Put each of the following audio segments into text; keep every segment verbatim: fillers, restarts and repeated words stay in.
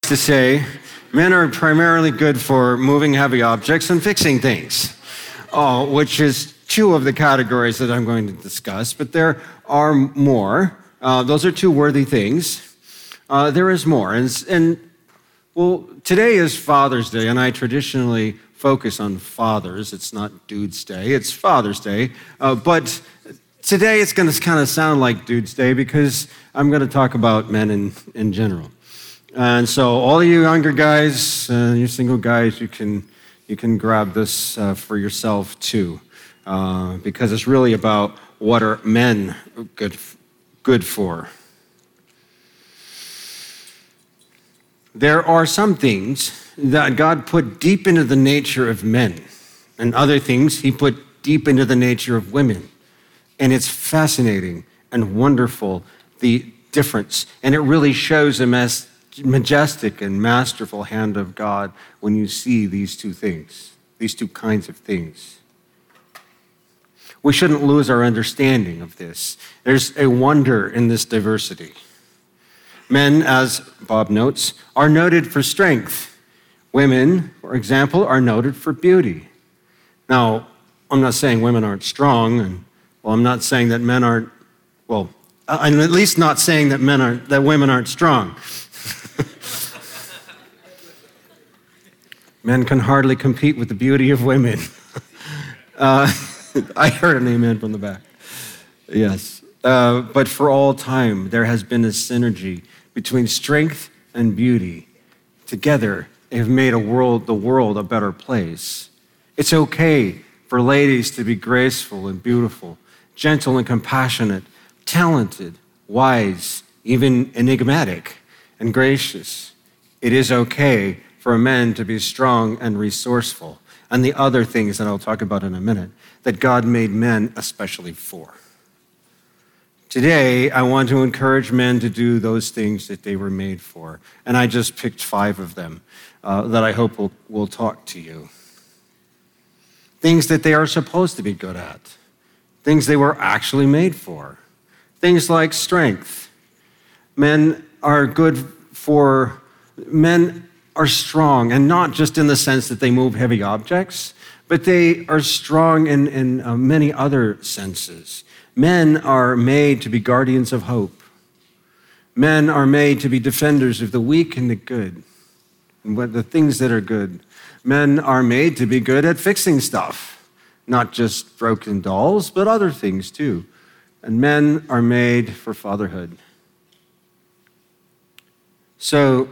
to say men are primarily good for moving heavy objects and fixing things, uh, which is two of the categories that I'm going to discuss, but there are more. Uh, those are two worthy things. Uh, there is more. And, and, well, today is Father's Day, and I traditionally focus on fathers. It's not Dude's Day, it's Father's Day. Uh, but today it's going to kind of sound like Dude's Day because I'm going to talk about men in, in general. And so all of you younger guys, uh, you single guys, you can, you can grab this uh, for yourself too. Uh, because it's really about what are men good, good for. There are some things that God put deep into the nature of men, and other things he put deep into the nature of women. And it's fascinating and wonderful, the difference. And it really shows a mas- majestic and masterful hand of God when you see these two things, these two kinds of things. We shouldn't lose our understanding of this. There's a wonder in this diversity. Men, as Bob notes, are noted for strength. Women, for example, are noted for beauty. Now, I'm not saying women aren't strong, and well, I'm not saying that men aren't, well, I'm at least not saying that men aren't, that women aren't strong. Men can hardly compete with the beauty of women. uh, I heard an amen from the back. Yes. Uh, but for all time, there has been a synergy between strength and beauty. Together, they have made a world, the world a better place. It's okay for ladies to be graceful and beautiful, gentle and compassionate, talented, wise, even enigmatic and gracious. It is okay for men to be strong and resourceful, and the other things that I'll talk about in a minute that God made men especially for. Today, I want to encourage men to do those things that they were made for. And I just picked five of them uh, that I hope will, will talk to you. Things that they are supposed to be good at. Things they were actually made for. Things like strength. Men are good for, men are strong, and not just in the sense that they move heavy objects, but they are strong in, in uh, many other senses. Men are made to be guardians of hope. Men are made to be defenders of the weak and the good, and what the things that are good. Men are made to be good at fixing stuff, not just broken dolls, but other things too. And men are made for fatherhood. So,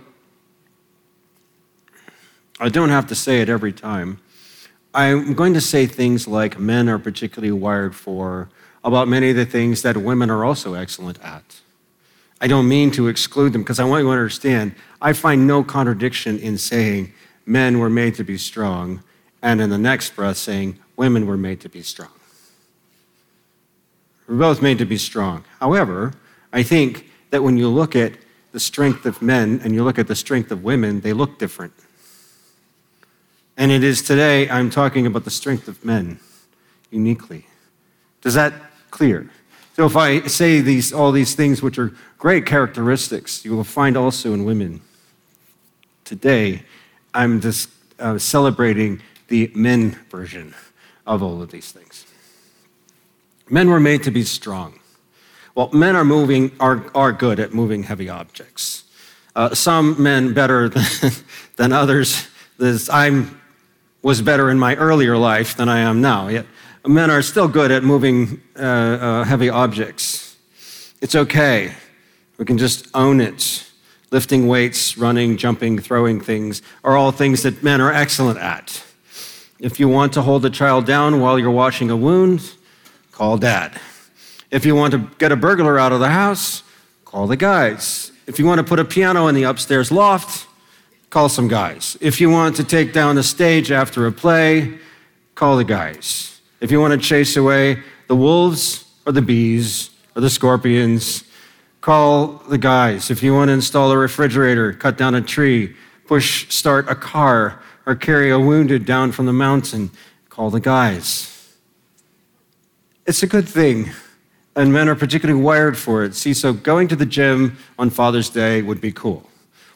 I don't have to say it every time. I'm going to say things like men are particularly wired for about many of the things that women are also excellent at. I don't mean to exclude them because I want you to understand, I find no contradiction in saying men were made to be strong and in the next breath saying women were made to be strong. We're both made to be strong. However, I think that when you look at the strength of men and you look at the strength of women, they look different. And it is today I'm talking about the strength of men uniquely. Does that clear? So if I say these, all these things which are great characteristics, you will find also in women. Today, I'm just uh, celebrating the men version of all of these things. Men were made to be strong. Well, men are moving, are, are good at moving heavy objects. Uh, some men better than, than others. This, I was better in my earlier life than I am now. Yet men are still good at moving uh, uh, heavy objects. It's okay. We can just own it. Lifting weights, running, jumping, throwing things are all things that men are excellent at. If you want to hold a child down while you're washing a wound, call dad. If you want to get a burglar out of the house, call the guys. If you want to put a piano in the upstairs loft, call some guys. If you want to take down a stage after a play, call the guys. If you want to chase away the wolves or the bees or the scorpions, call the guys. If you want to install a refrigerator, cut down a tree, push start a car, or carry a wounded down from the mountain, call the guys. It's a good thing, and men are particularly wired for it. See, so going to the gym on Father's Day would be cool.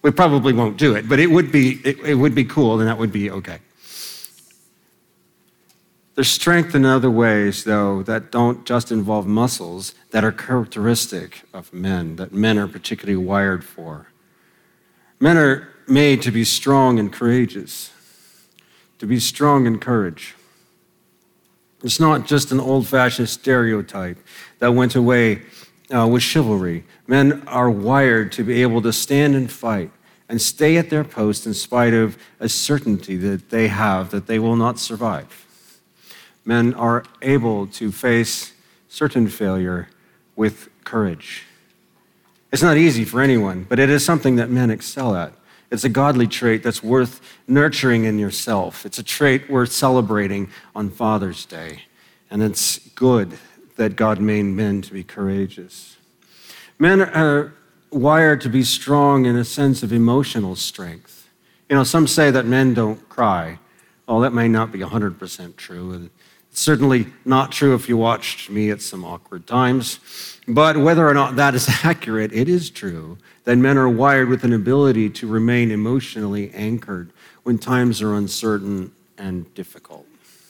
We probably won't do it, but it would be, it, it would be cool, and that would be okay. There's strength in other ways, though, that don't just involve muscles, that are characteristic of men, that men are particularly wired for. Men are made to be strong and courageous, to be strong in courage. It's not just an old-fashioned stereotype that went away uh, with chivalry. Men are wired to be able to stand and fight and stay at their post in spite of a certainty that they have that they will not survive. Men are able to face certain failure with courage. It's not easy for anyone, but it is something that men excel at. It's a godly trait that's worth nurturing in yourself. It's a trait worth celebrating on Father's Day. And it's good that God made men to be courageous. Men are wired to be strong in a sense of emotional strength. You know, some say that men don't cry. Well, that may not be one hundred percent true. It's certainly not true if you watched me at some awkward times. But whether or not that is accurate, it is true that men are wired with an ability to remain emotionally anchored when times are uncertain and difficult.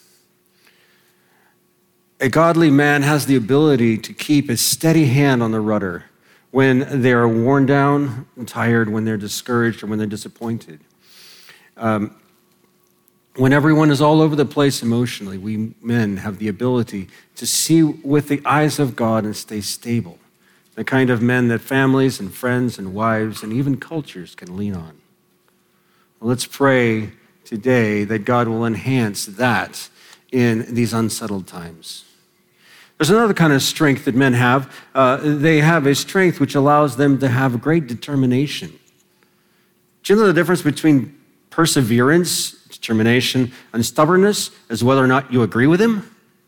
A godly man has the ability to keep a steady hand on the rudder when they are worn down and tired, when they're discouraged, or when they're disappointed. Um, When everyone is all over the place emotionally, we men have the ability to see with the eyes of God and stay stable, the kind of men that families and friends and wives and even cultures can lean on. Well, let's pray today that God will enhance that in these unsettled times. There's another kind of strength that men have. Uh, they have a strength which allows them to have great determination. Do you know the difference between perseverance, determination, and stubbornness is whether or not you agree with him?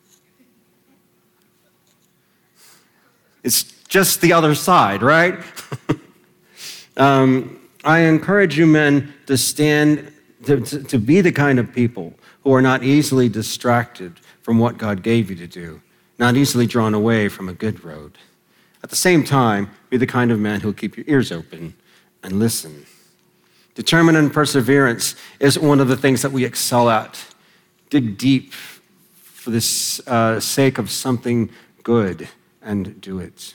It's just the other side, right? um, I encourage you men to stand, to, to, to be the kind of people who are not easily distracted from what God gave you to do, not easily drawn away from a good road. At the same time, be the kind of man who'll keep your ears open and listen. Determined and perseverance is one of the things that we excel at. Dig deep for the uh, sake of something good and do it.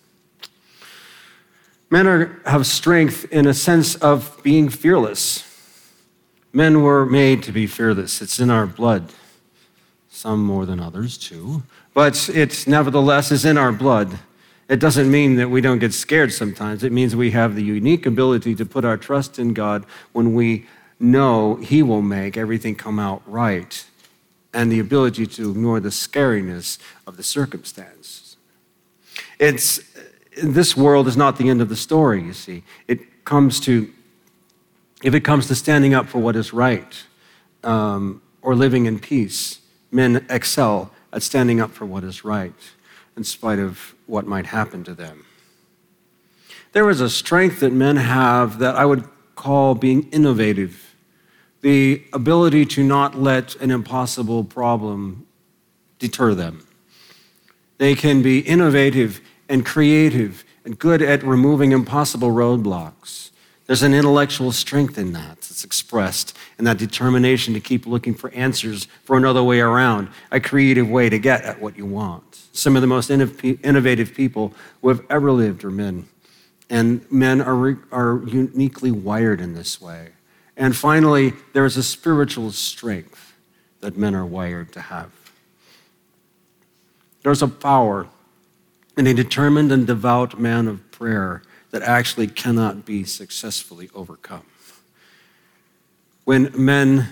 Men are, have strength in a sense of being fearless. Men were made to be fearless. It's in our blood. Some more than others too. But it nevertheless is in our blood. It doesn't mean that we don't get scared sometimes. It means we have the unique ability to put our trust in God when we know He will make everything come out right, and the ability to ignore the scariness of the circumstance. It's, this world is not the end of the story, you see. It comes to, if it comes to standing up for what is right um, or living in peace, men excel at standing up for what is right, in spite of what might happen to them. There is a strength that men have that I would call being innovative, the ability to not let an impossible problem deter them. They can be innovative and creative and good at removing impossible roadblocks. There's an intellectual strength in that. It's expressed in that determination to keep looking for answers for another way around, a creative way to get at what you want. Some of the most innovative people who have ever lived are men, and men are, are uniquely wired in this way. And finally, there is a spiritual strength that men are wired to have. There's a power in a determined and devout man of prayer that actually cannot be successfully overcome. When men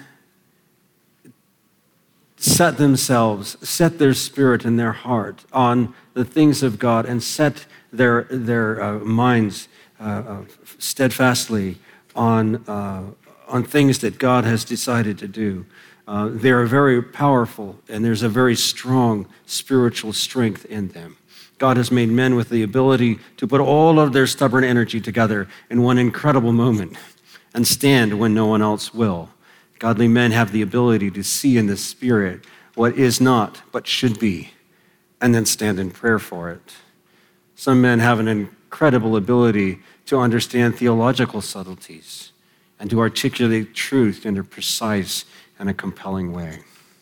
set themselves, set their spirit and their heart on the things of God and set their, their uh, minds uh, uh, steadfastly on, uh, on things that God has decided to do, uh, they are very powerful, and there's a very strong spiritual strength in them. God has made men with the ability to put all of their stubborn energy together in one incredible moment and stand when no one else will. Godly men have the ability to see in the Spirit what is not but should be, and then stand in prayer for it. Some men have an incredible ability to to understand theological subtleties and to articulate truth in a precise and a compelling way.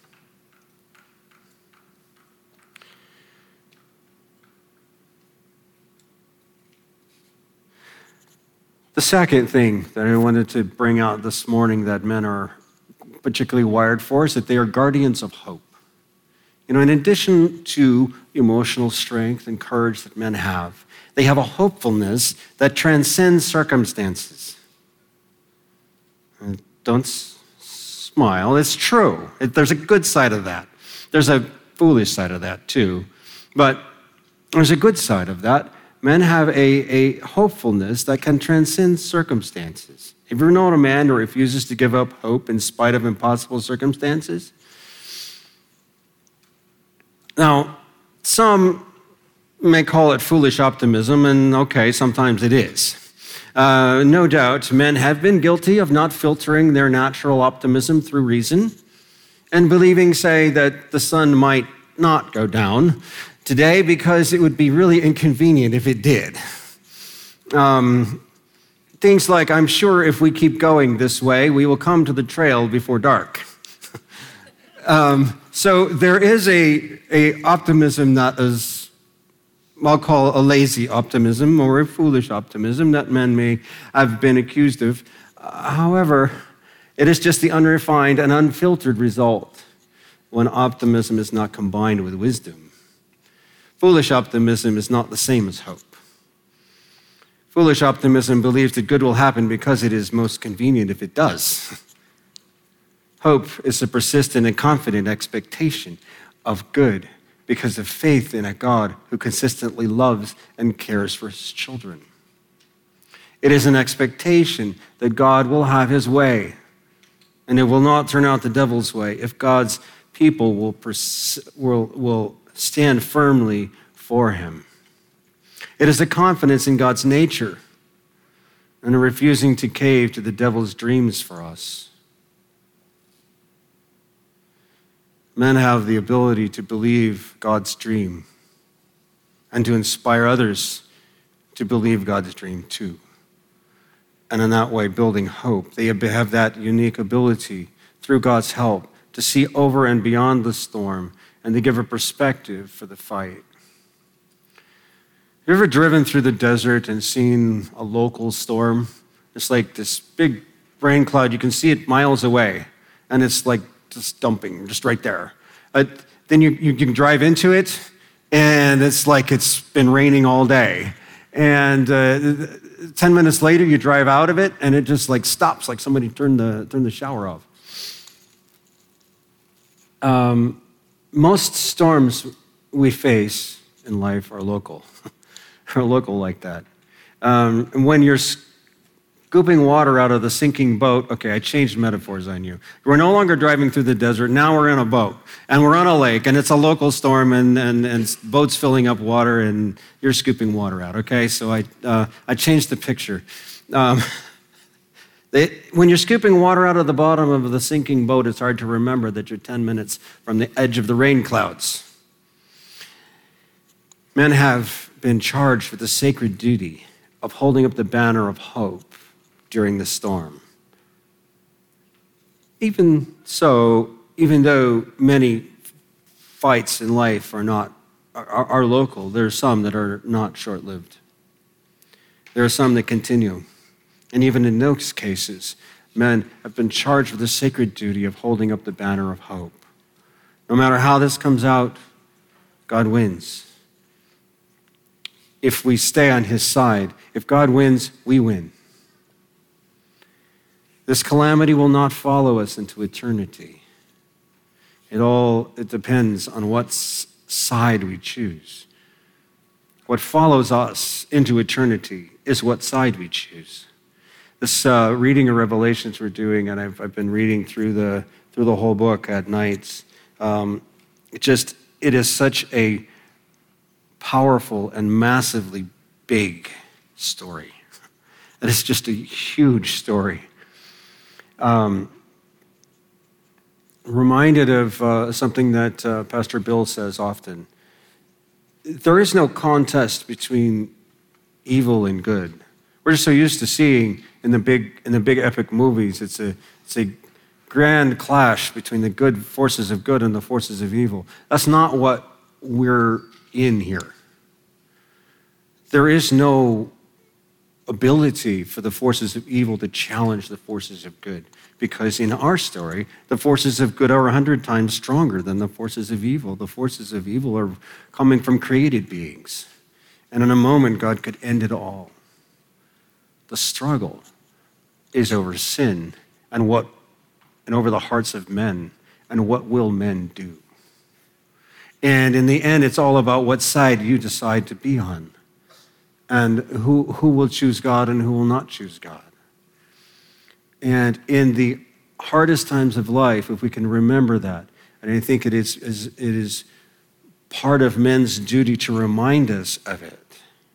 The second thing that I wanted to bring out this morning that men are particularly wired for is that they are guardians of hope. You know, in addition to emotional strength and courage that men have, they have a hopefulness that transcends circumstances. And don't s- smile, it's true. It, there's a good side of that. There's a foolish side of that too. But there's a good side of that. Men have a, a hopefulness that can transcend circumstances. Have you ever known a man who refuses to give up hope in spite of impossible circumstances? Now, some may call it foolish optimism, and okay, sometimes it is. Uh, no doubt, men have been guilty of not filtering their natural optimism through reason and believing, say, that the sun might not go down today because it would be really inconvenient if it did. Um, things like, I'm sure if we keep going this way, we will come to the trail before dark. um, so there is a, a optimism that is, I'll call a lazy optimism or a foolish optimism that men may have been accused of. Uh, however, it is just the unrefined and unfiltered result when optimism is not combined with wisdom. Foolish optimism is not the same as hope. Foolish optimism believes that good will happen because it is most convenient if it does. Hope is a persistent and confident expectation of good because of faith in a God who consistently loves and cares for his children. It is an expectation that God will have his way, and it will not turn out the devil's way if God's people will, pers- will, will stand firmly for him. It is a confidence in God's nature and a refusing to cave to the devil's dreams for us. Men have the ability to believe God's dream and to inspire others to believe God's dream too. And in that way, building hope. They have that unique ability through God's help to see over and beyond the storm and to give a perspective for the fight. Have you ever driven through the desert and seen a local storm? It's like this big rain cloud. You can see it miles away, and it's like just dumping, just right there. Uh, then you, you can drive into it, and it's like it's been raining all day. And uh, ten minutes later, you drive out of it, and it just like stops, like somebody turned the, turned the shower off. Um, most storms we face in life are local. are local like that. Um, and when you're scooping water out of the sinking boat, okay, I changed metaphors on you. We're no longer driving through the desert. Now we're in a boat, and we're on a lake, and it's a local storm, and and, and boat's filling up water, and you're scooping water out, okay? So I, uh, I changed the picture. Um, they, when you're scooping water out of the bottom of the sinking boat, it's hard to remember that you're ten minutes from the edge of the rain clouds. Men have been charged with the sacred duty of holding up the banner of hope during the storm. Even so, even though many fights in life are not are, are local, there are some that are not short-lived. There are some that continue. And even in those cases, men have been charged with the sacred duty of holding up the banner of hope. No matter how this comes out, God wins. If we stay on his side, if God wins, we win. This calamity will not follow us into eternity. It all, it depends on what side we choose. What follows us into eternity is what side we choose. This uh, reading of Revelations we're doing, and I've, I've been reading through the through the whole book at nights. Um, it just, it is such a powerful and massively big story. It is just a huge story. Um, reminded of uh, something that uh, Pastor Bill says often. There is no contest between evil and good. We're just so used to seeing in the big in the big epic movies, it's a it's a grand clash between the good forces of good and the forces of evil. That's not what we're in here. There is no ability for the forces of evil to challenge the forces of good, because in our story, the forces of good are a hundred times stronger than the forces of evil. The forces of evil are coming from created beings. And in a moment, God could end it all. The struggle is over sin and what and over the hearts of men, and what will men do. And in the end, it's all about what side you decide to be on, and who, who will choose God and who will not choose God. And in the hardest times of life, if we can remember that, and I think it is, is, it is part of men's duty to remind us of it.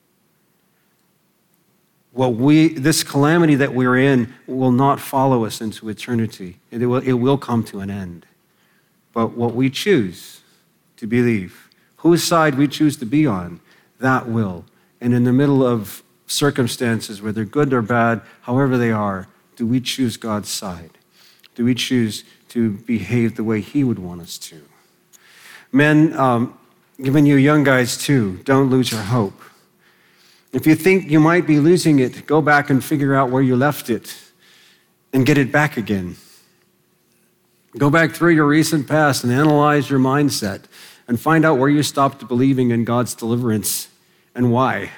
What we, this calamity that we're in will not follow us into eternity. It will, it will come to an end. But what we choose to believe, whose side we choose to be on, that will. And in the middle of circumstances, whether good or bad, however they are, do we choose God's side? Do we choose to behave the way he would want us to? Men, um, giving you young guys too, don't lose your hope. If you think you might be losing it, go back and figure out where you left it and get it back again. Go back through your recent past and analyze your mindset and find out where you stopped believing in God's deliverance and why.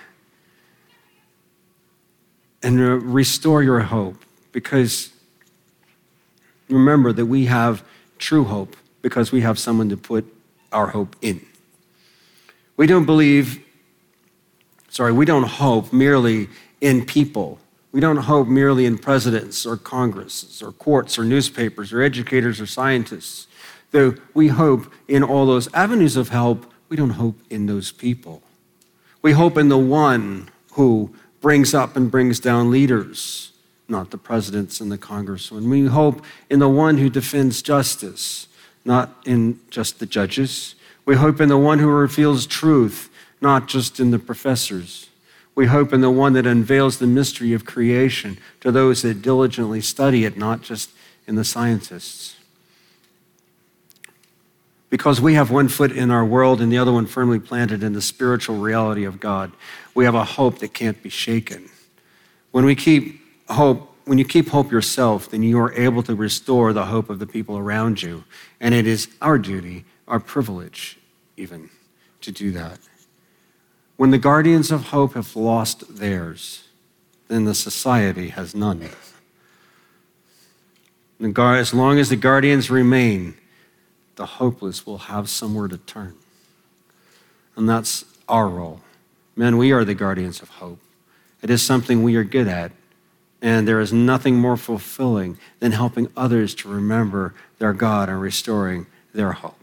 And restore your hope, because remember that we have true hope because we have someone to put our hope in. We don't believe Sorry, we don't hope merely in people. We don't hope merely in presidents or congresses or courts or newspapers or educators or scientists. Though we hope in all those avenues of help, we don't hope in those people. We hope in the one who brings up and brings down leaders, not the presidents and the congressmen. We hope in the one who defends justice, not in just the judges. We hope in the one who reveals truth, not just in the professors. We hope in the one that unveils the mystery of creation to those that diligently study it, not just in the scientists. Because we have one foot in our world and the other one firmly planted in the spiritual reality of God, we have a hope that can't be shaken. When we keep hope, when you keep hope yourself, then you are able to restore the hope of the people around you. And it is our duty, our privilege even, to do that. When the guardians of hope have lost theirs, then the society has none. As long as the guardians remain, the hopeless will have somewhere to turn. And that's our role. Men, we are the guardians of hope. It is something we are good at, and there is nothing more fulfilling than helping others to remember their God and restoring their hope.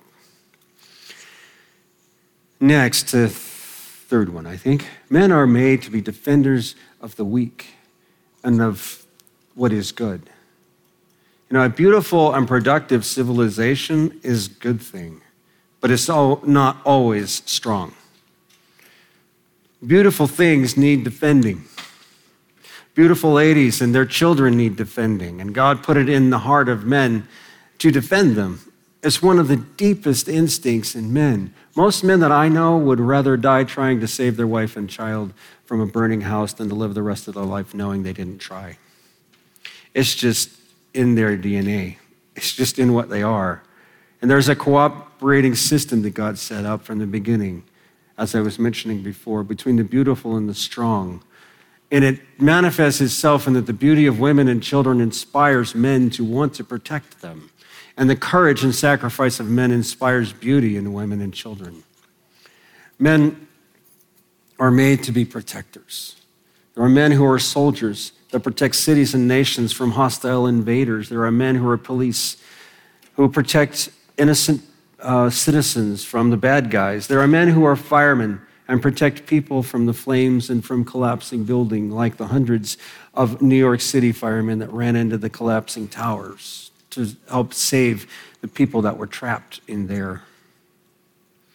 Next, to third one, I think. Men are made to be defenders of the weak and of what is good. You know, a beautiful and productive civilization is a good thing, but it's all, not always strong. Beautiful things need defending. Beautiful ladies and their children need defending, and God put it in the heart of men to defend them. It's one of the deepest instincts in men. Most men that I know would rather die trying to save their wife and child from a burning house than to live the rest of their life knowing they didn't try. It's just in their D N A. It's just in what they are. And there's a cooperating system that God set up from the beginning, as I was mentioning before, between the beautiful and the strong. And it manifests itself in that the beauty of women and children inspires men to want to protect them. And the courage and sacrifice of men inspires beauty in women and children. Men are made to be protectors. There are men who are soldiers that protect cities and nations from hostile invaders. There are men who are police who protect innocent uh, citizens from the bad guys. There are men who are firemen and protect people from the flames and from collapsing buildings, like the hundreds of New York City firemen that ran into the collapsing towers to help save the people that were trapped in there.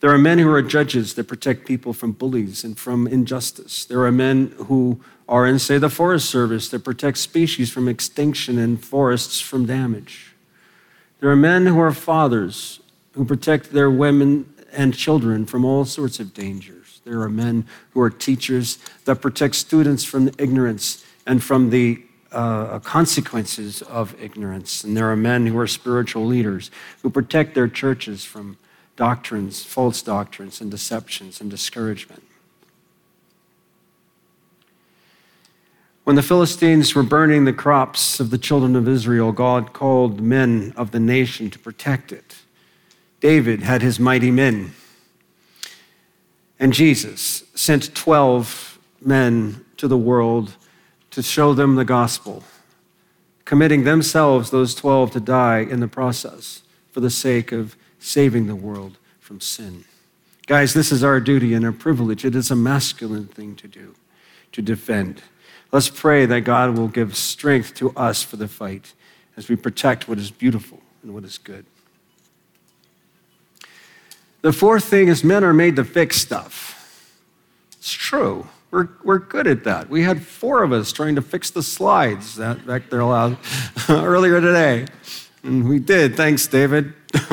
There are men who are judges that protect people from bullies and from injustice. There are men who are in, say, the Forest Service that protect species from extinction and forests from damage. There are men who are fathers who protect their women and children from all sorts of dangers. There are men who are teachers that protect students from ignorance and from the uh, consequences of ignorance. And there are men who are spiritual leaders who protect their churches from doctrines, false doctrines, and deceptions and discouragement. When the Philistines were burning the crops of the children of Israel, God called men of the nation to protect it. David had his mighty men. And Jesus sent twelve men to the world to show them the gospel, committing themselves, those twelve, to die in the process for the sake of saving the world from sin. Guys, this is our duty and our privilege. It is a masculine thing to do, to defend. Let's pray that God will give strength to us for the fight as we protect what is beautiful and what is good. The fourth thing is men are made to fix stuff. It's true. We're, we're good at that. We had four of us trying to fix the slides that back there earlier today. And we did. Thanks, David.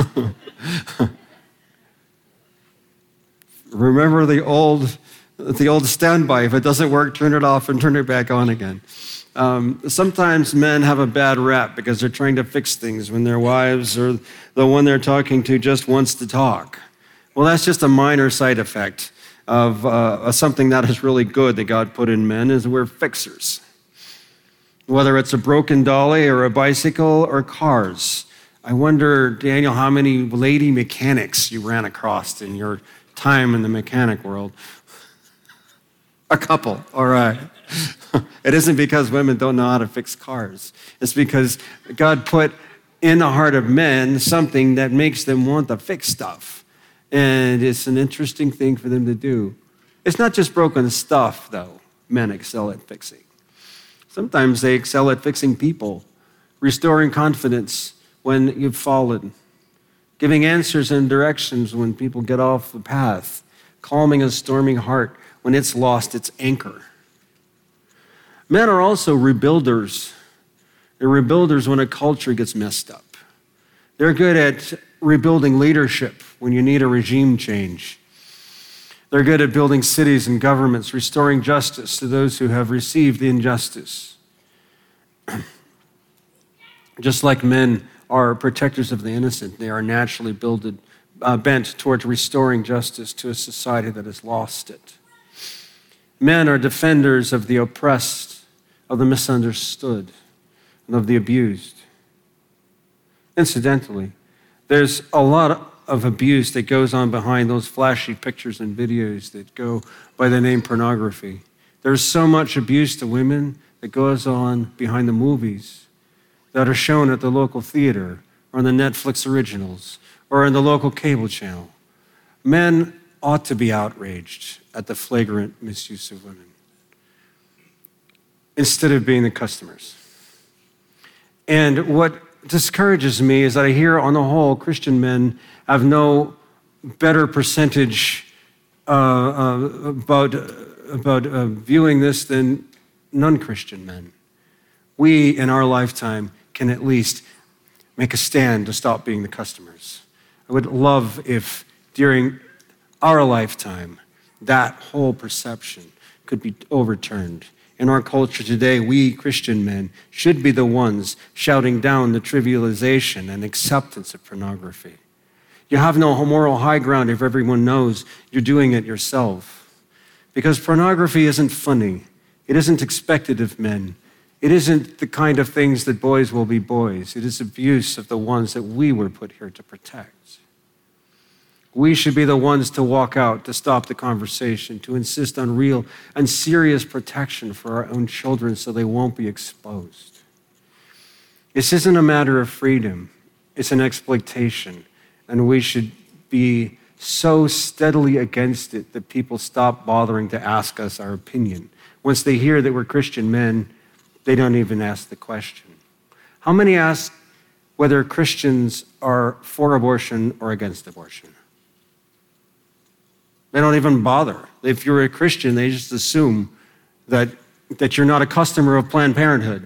Remember the old, the old standby. If it doesn't work, turn it off and turn it back on again. Um, sometimes men have a bad rap because they're trying to fix things when their wives or the one they're talking to just wants to talk. Well, that's just a minor side effect of uh, something that is really good that God put in men, is we're fixers. Whether it's a broken dolly or a bicycle or cars. I wonder, Daniel, how many lady mechanics you ran across in your time in the mechanic world? A couple, all right. It isn't because women don't know how to fix cars. It's because God put in the heart of men something that makes them want to fix stuff. And it's an interesting thing for them to do. It's not just broken stuff, though, men excel at fixing. Sometimes they excel at fixing people, restoring confidence when you've fallen, giving answers and directions when people get off the path, calming a storming heart when it's lost its anchor. Men are also rebuilders. They're rebuilders when a culture gets messed up. They're good at rebuilding leadership when you need a regime change. They're good at building cities and governments, restoring justice to those who have received injustice. Just like men are protectors of the innocent, they are naturally builded, uh, bent towards restoring justice to a society that has lost it. Men are defenders of the oppressed, of the misunderstood, and of the abused. Incidentally, there's a lot of abuse that goes on behind those flashy pictures and videos that go by the name pornography. There's so much abuse to women that goes on behind the movies that are shown at the local theater or on the Netflix originals or in the local cable channel. Men ought to be outraged at the flagrant misuse of women instead of being the customers. And what discourages me is that I hear, on the whole, Christian men have no better percentage uh, uh, about, about uh, viewing this than non-Christian men. We, in our lifetime, can at least make a stand to stop being the customers. I would love if, during our lifetime, that whole perception could be overturned. In our culture today, we Christian men should be the ones shouting down the trivialization and acceptance of pornography. You have no moral high ground if everyone knows you're doing it yourself. Because pornography isn't funny. It isn't expected of men. It isn't the kind of things that boys will be boys. It is abuse of the ones that we were put here to protect. We should be the ones to walk out, to stop the conversation, to insist on real and serious protection for our own children so they won't be exposed. This isn't a matter of freedom. It's an exploitation. And we should be so steadily against it that people stop bothering to ask us our opinion. Once they hear that we're Christian men, they don't even ask the question. How many ask whether Christians are for abortion or against abortion? They don't even bother. If you're a Christian, they just assume that, that you're not a customer of Planned Parenthood.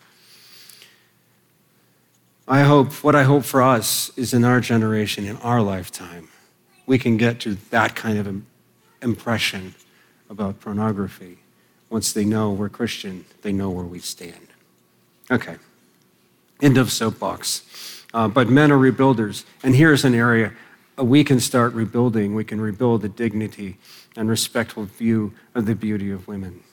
I hope, what I hope for us is in our generation, in our lifetime, we can get to that kind of impression about pornography. Once they know we're Christian, they know where we stand. Okay, end of soapbox. Uh, but men are rebuilders. And here's an area uh, we can start rebuilding. We can rebuild the dignity and respectful view of the beauty of women.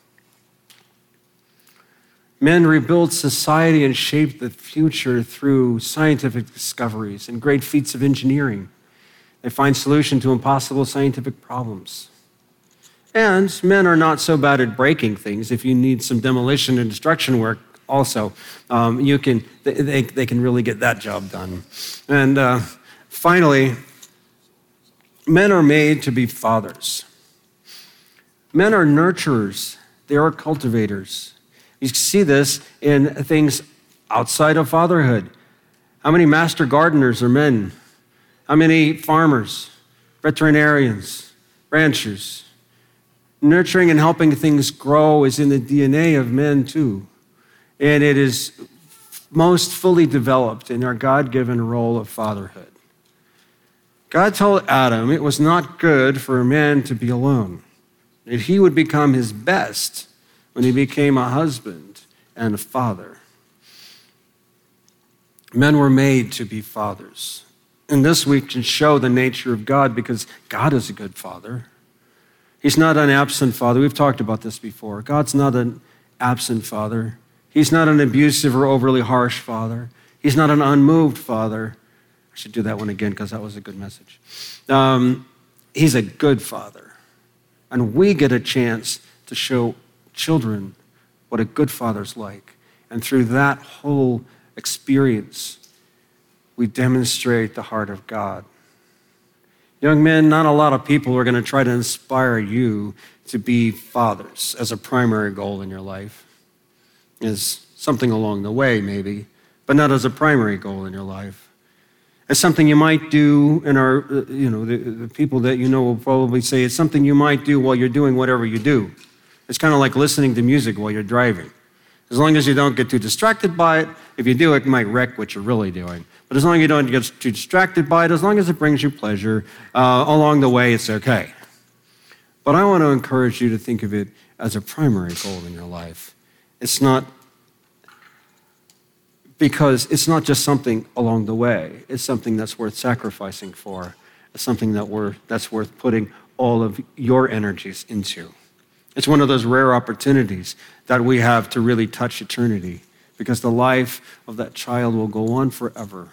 Men rebuild society and shape the future through scientific discoveries and great feats of engineering. They find solutions to impossible scientific problems. And men are not so bad at breaking things. If you need some demolition and destruction work, also, um, you can they, they can really get that job done. And uh, finally, men are made to be fathers. Men are nurturers. They are cultivators. You see this in things outside of fatherhood. How many master gardeners are men? How many farmers, veterinarians, ranchers? Nurturing and helping things grow is in the D N A of men too. And it is most fully developed in our God-given role of fatherhood. God told Adam it was not good for a man to be alone, that he would become his best when he became a husband and a father. Men were made to be fathers. And this we can show the nature of God because God is a good father. He's not an absent father. We've talked about this before. God's not an absent father. He's not an abusive or overly harsh father. He's not an unmoved father. I should do that one again because that was a good message. Um, he's a good father. And we get a chance to show children what a good father's like. And through that whole experience, we demonstrate the heart of God. Young men, not a lot of people are going to try to inspire you to be fathers as a primary goal in your life. Is something along the way, maybe, but not as a primary goal in your life. It's something you might do in our, you know, the, the people that you know will probably say it's something you might do while you're doing whatever you do. It's kind of like listening to music while you're driving. As long as you don't get too distracted by it, if you do, it might wreck what you're really doing. But as long as you don't get too distracted by it, as long as it brings you pleasure, uh, along the way, it's okay. But I want to encourage you to think of it as a primary goal in your life. It's not, because it's not just something along the way. It's something that's worth sacrificing for. It's something that we're, that's worth putting all of your energies into. It's one of those rare opportunities that we have to really touch eternity because the life of that child will go on forever.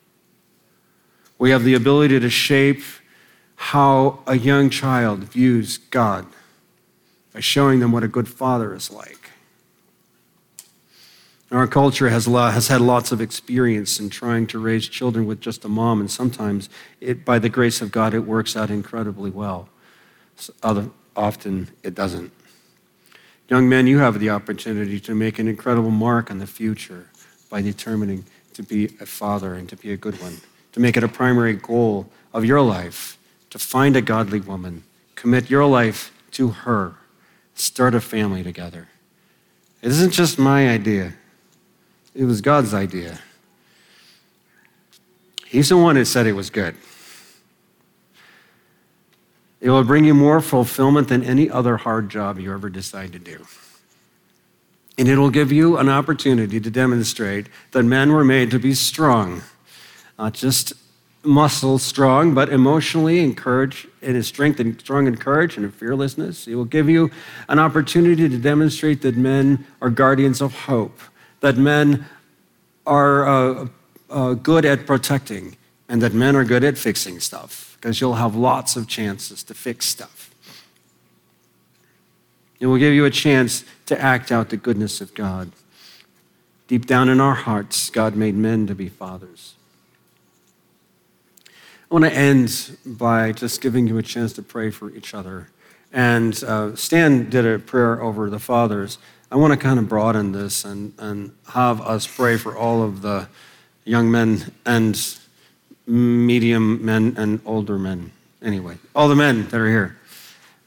We have the ability to shape how a young child views God by showing them what a good father is like. Our culture has, has had lots of experience in trying to raise children with just a mom, and sometimes, it, by the grace of God, it works out incredibly well. Other, often, it doesn't. Young men, you have the opportunity to make an incredible mark on the future by determining to be a father and to be a good one, to make it a primary goal of your life, to find a godly woman, commit your life to her, start a family together. It isn't just my idea. It was God's idea. He's the one who said it was good. It will bring you more fulfillment than any other hard job you ever decide to do. And it'll give you an opportunity to demonstrate that men were made to be strong, not just muscle strong, but emotionally encouraged in his strength and strong in courage and in fearlessness. It will give you an opportunity to demonstrate that men are guardians of hope, that men are uh, uh, good at protecting, and that men are good at fixing stuff, because you'll have lots of chances to fix stuff. It will give you a chance to act out the goodness of God. Deep down in our hearts, God made men to be fathers. I want to end by just giving you a chance to pray for each other. And uh, Stan did a prayer over the fathers. I want to kind of broaden this and, and have us pray for all of the young men and medium men and older men. Anyway, all the men that are here.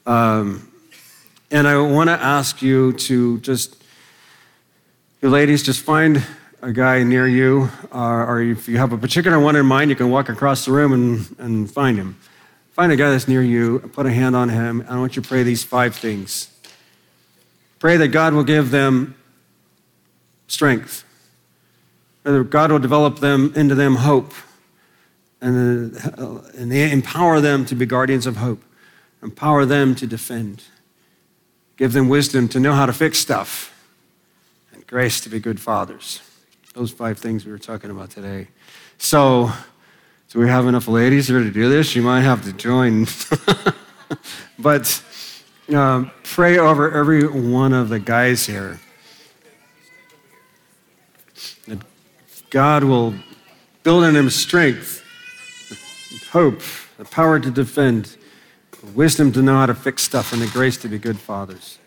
Um, and I want to ask you to just, you ladies, just find a guy near you, uh, or if you have a particular one in mind, you can walk across the room and, and find him. Find a guy that's near you, put a hand on him, and I want you to pray these five things. Pray that God will give them strength. That God will develop them into them hope, and, uh, and empower them to be guardians of hope. Empower them to defend. Give them wisdom to know how to fix stuff, and grace to be good fathers. Those five things we were talking about today. So, do we have enough ladies here to do this? You might have to join. But um, pray over every one of the guys here. That God will build in them strength, hope, the power to defend, wisdom to know how to fix stuff, and the grace to be good fathers.